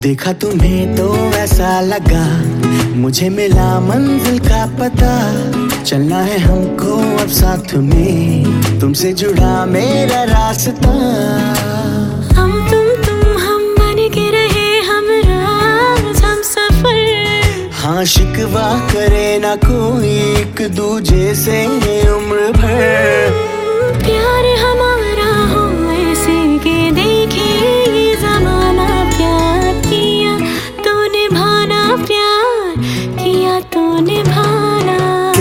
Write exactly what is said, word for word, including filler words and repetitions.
देखा तुम्हें तो ऐसा लगा मुझे मिला मंजिल का पता। चलना है हमको अब साथ में, तुमसे जुड़ा मेरा रास्ता। हम तुम तुम हम बन के रहे हमराज हम सफर। हाँ शिकवा करे ना कोई एक दूजे से उम्र भर। प्यार हमारा